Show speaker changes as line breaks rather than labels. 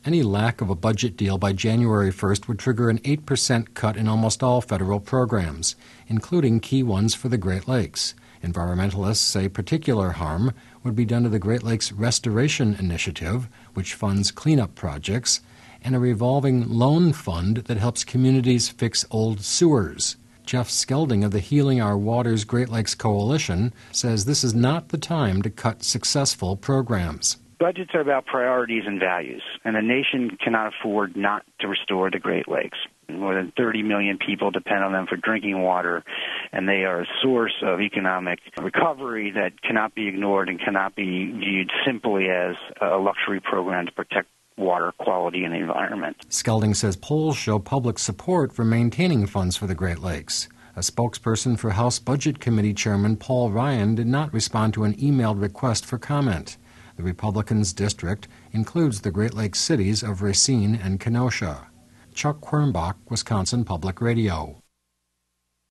Any lack of a budget deal by January 1st would trigger an 8% cut in almost all federal programs, including key ones for the Great Lakes. Environmentalists say particular harm would be done to the Great Lakes Restoration Initiative, which funds cleanup projects, and a revolving loan fund that helps communities fix old sewers. Jeff Skelding of the Healing Our Waters Great Lakes Coalition says this is not the time to cut successful programs.
Budgets are about priorities and values, and a nation cannot afford not to restore the Great Lakes. More than 30 million people depend on them for drinking water, and they are a source of economic recovery that cannot be ignored and cannot be viewed simply as a luxury program to protect water quality and the environment.
Skelding says polls show public support for maintaining funds for the Great Lakes. A spokesperson for House Budget Committee Chairman Paul Ryan did not respond to an emailed request for comment. The Republicans' district includes the Great Lakes cities of Racine and Kenosha. Chuck Quirmbach, Wisconsin Public Radio.